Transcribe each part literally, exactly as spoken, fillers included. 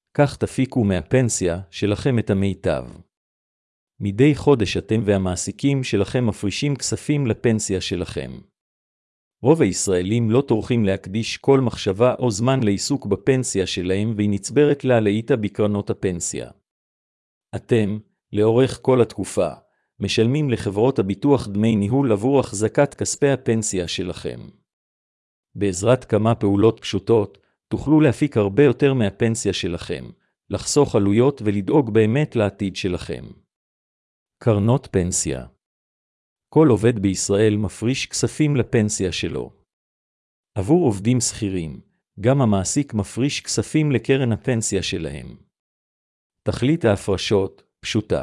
כך תפיקו מהפנסיה שלכם את המיטב. מדי חודש אתם והמעסיקים שלכם מפרישים כספים לפנסיה שלכם. רוב הישראלים לא טורחים להקדיש כל מחשבה או זמן לעיסוק בפנסיה שלהם, והיא נצברת לה לאיתה בקרנות הפנסיה. אתם, לאורך כל התקופה, משלמים לחברות הביטוח דמי ניהול עבור החזקת כספי הפנסיה שלכם. בעזרת כמה פעולות פשוטות, תוכלו להפיק הרבה יותר מהפנסיה שלכם, לחסוך עלויות ולדאוג באמת לעתיד שלכם. קרנות פנסיה. כל עובד בישראל מפריש כספים לפנסיה שלו. עבור עובדים שכירים, גם המעסיק מפריש כספים לקרן הפנסיה שלהם. תכלית ההפרשות פשוטה.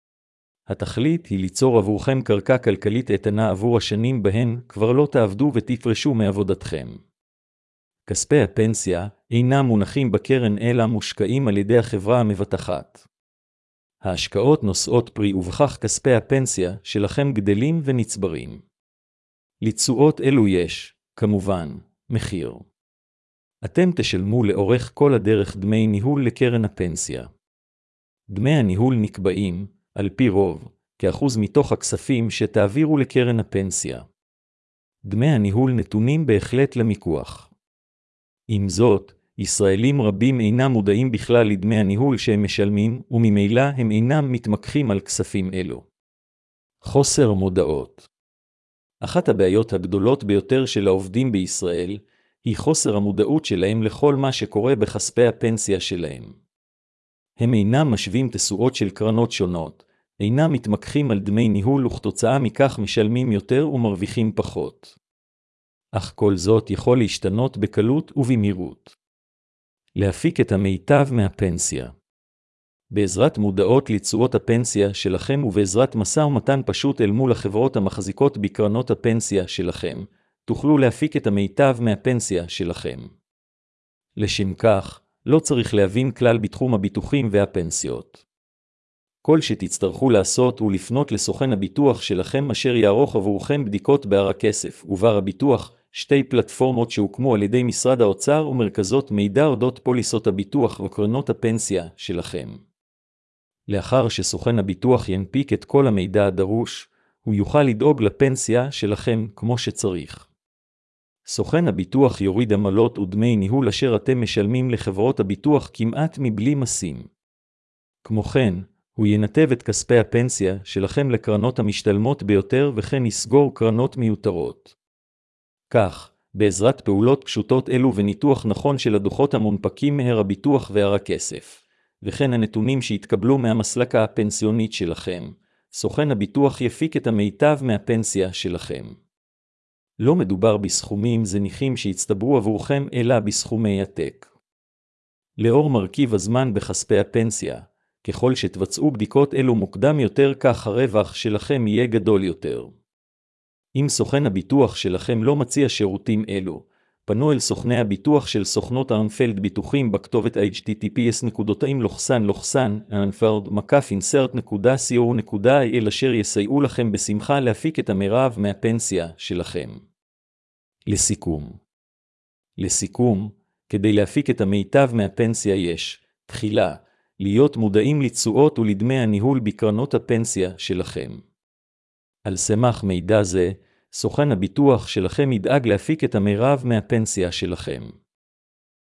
התכלית היא ליצור עבורכם קרקע כלכלית איתנה עבור השנים בהן כבר לא תעבדו ותפרשו מעבודתכם. כספי הפנסיה אינם מונחים בקרן אלא מושקעים על ידי החברה המבטחת. ההשקעות נושאות פרי ובכך כספי הפנסיה שלכם גדלים ונצברים. לתשואות אלו יש, כמובן, מחיר. אתם תשלמו לאורך כל הדרך דמי ניהול לקרן הפנסיה. דמי הניהול נקבעים, על פי רוב, כאחוז מתוך הכספים שתעבירו לקרן הפנסיה. דמי הניהול נתונים בהחלט למיקוח. עם זאת, ישראלים רבים אינם מודעים בכלל לדמי הניהול שהם משלמים, וממילא הם אינם מתמקחים על כספים אלו. חוסר מודעות. אחת הבעיות הגדולות ביותר של העובדים בישראל, היא חוסר המודעות שלהם לכל מה שקורה בכספי הפנסיה שלהם. הם אינם משווים תשואות של קרנות שונות, אינם מתמקחים על דמי ניהול וכתוצאה מכך משלמים יותר ומרוויחים פחות. אך כל זאת יכול להשתנות בקלות ובמהירות. להפיק את המיטב מהפנסיה. בעזרת מודעות לתשואות הפנסיה שלכם ובעזרת משא ומתן פשוט אל מול החברות המחזיקות בקרנות הפנסיה שלכם, תוכלו להפיק את המיטב מהפנסיה שלכם. לשם כך, לא צריך להבין כלל בתחום הביטוחים והפנסיות. כל שתצטרכו לעשות הוא לפנות לסוכן הביטוח שלכם אשר יערוך עבורכם בדיקות בהר הכסף ובר הביטוח, שתי פלטפורמות שהוקמו על ידי משרד האוצר ומרכזות מידע אודות פוליסות הביטוח וקרנות הפנסיה שלכם. לאחר שסוכן הביטוח ינפיק את כל המידע הדרוש, הוא יוכל לדאוג לפנסיה שלכם כמו שצריך. סוכן הביטוח יוריד עמלות ודמי ניהול אשר אתם משלמים לחברות הביטוח כמעט מבלי מסים. כמו כן, הוא ינתב את כספי הפנסיה שלכם לקרנות המשתלמות ביותר וכן יסגור קרנות מיותרות. כך, בעזרת פעולות פשוטות אלו וניתוח נכון של הדוחות המונפקים מהר הביטוח והר הכסף, וכן הנתונים שהתקבלו מהמסלקה הפנסיונית שלכם, סוכן הביטוח יפיק את המיטב מהפנסיה שלכם. לא מדובר בסכומים זניחים שהצטברו עבורכם אלא בסכומי עתק. לאור מרכיב הזמן בכספי הפנסיה, ככל שתבצעו בדיקות אלו מוקדם יותר כך הרווח שלכם יהיה גדול יותר. אם סוכן הביטוח שלכם לא מציע שירותים אלו, פנו אל סוכני הביטוח של סוכנות ארנפלד ביטוחים בכתובת אייץ' טי טי פי אס נקודתיים לוחסן לוחסן ארנפלד מקף אינסרט נקודה סי או נקודה איי אל אשר יסייעו לכם בשמחה להפיק את המרב מהפנסיה שלכם. לסיכום. לסיכום, כדי להפיק את המיטב מהפנסיה יש, תחילה, להיות מודעים לתשואות ולדמי הניהול בקרנות הפנסיה שלכם. על סמך מידע זה, סוכן הביטוח שלכם ידאג להפיק את המרב מהפנסיה שלכם.